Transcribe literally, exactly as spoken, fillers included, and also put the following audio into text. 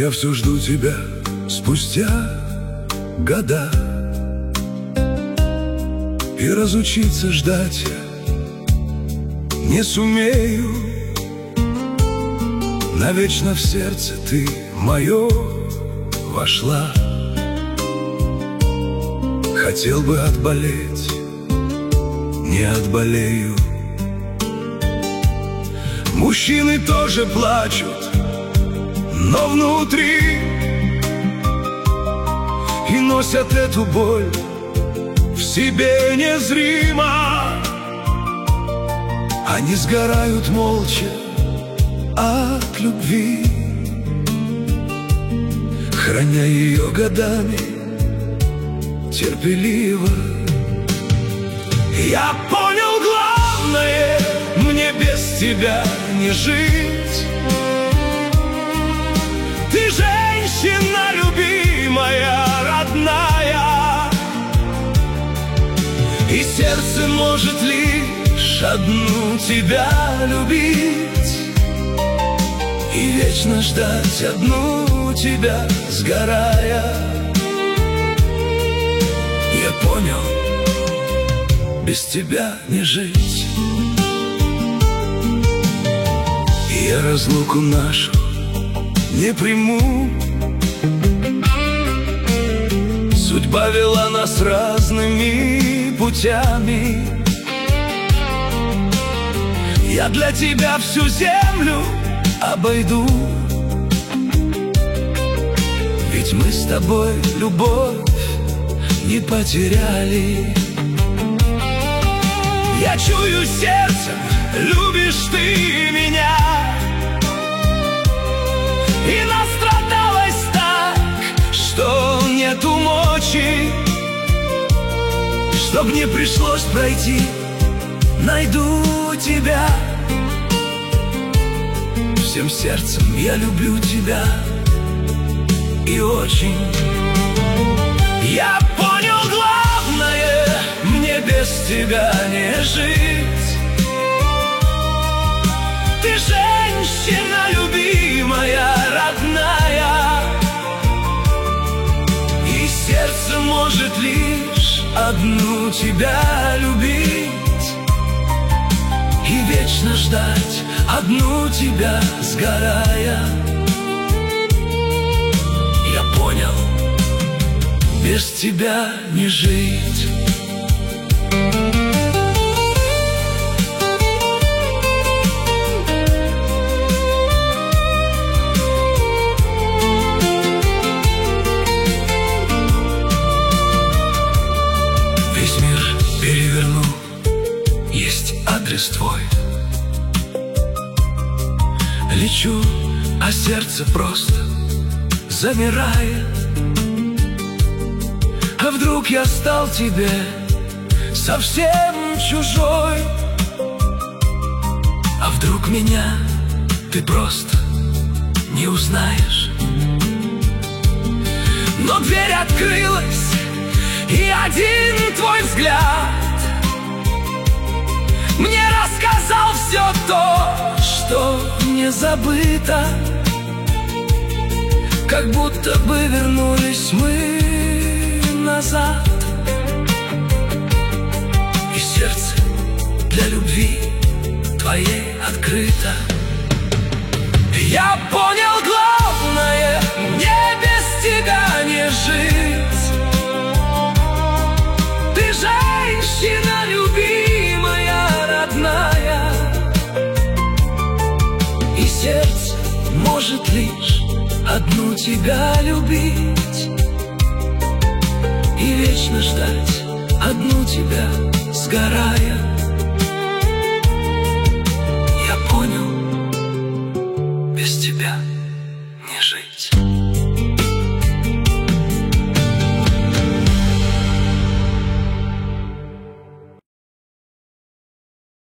я все жду тебя спустя года, и разучиться ждать я не сумею. Навечно в сердце ты мое вошла. Хотел бы отболеть, не отболею. Мужчины тоже плачут, но внутри, и носят эту боль в себе незримо. Они сгорают молча от любви, храня ее годами терпеливо. Я понял главное, мне без тебя не жить. Ты женщина любимая, родная, и сердце может лишь одну тебя любить, и вечно ждать одну тебя, сгорая. Я понял, без тебя не жить. И я разлуку нашу не приму. Судьба вела нас разными путями. Я для тебя всю землю обойду, ведь мы с тобой любовь не потеряли. Я чую сердцем, любишь ты меня, и настрадалась так, что нету мочи. Чтоб не пришлось пройти, найду тебя. Всем сердцем я люблю тебя, и очень. Я понял главное, мне без тебя не жить. Ты женщина любимая, родная, и сердце может лишь одну тебя любить, и вечно ждать одну тебя, сгорая. Я понял, без тебя не жить. Весь мир переверну, есть адрес твой. Лечу, а сердце просто замирает. А вдруг я стал тебе совсем чужой? А вдруг меня ты просто не узнаешь? Но дверь открылась, и один твой взгляд мне рассказал все то, что не забыто. Как будто бы вернулись мы назад, и сердце для любви твоей открыто. Я понял главное, мне без тебя не жить. Ты женщина любимая, родная, и сердце может лишь одну тебя любить, и вечно ждать одну тебя, сгорая.